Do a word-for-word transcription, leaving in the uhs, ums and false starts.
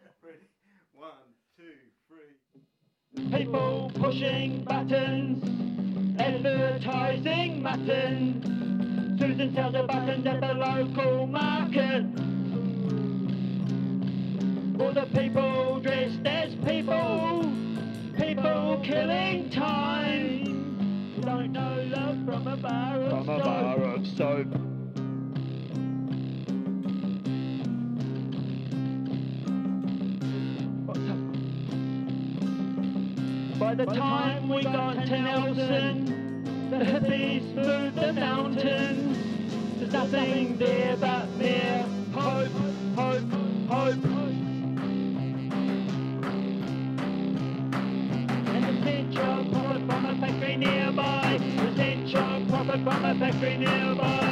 Ready? One, two, three. People pushing buttons, advertising mutton. Susan sells her buttons at the local market. All the people dressed as people, people killing time. Don't know love from a bar of From soap. a bar of soap. By the time we got to Nelson, the hippies moved the mountains. There's nothing there but mere hope, hope, hope. And the stench of profit from a factory nearby. The stench of profit from a factory nearby.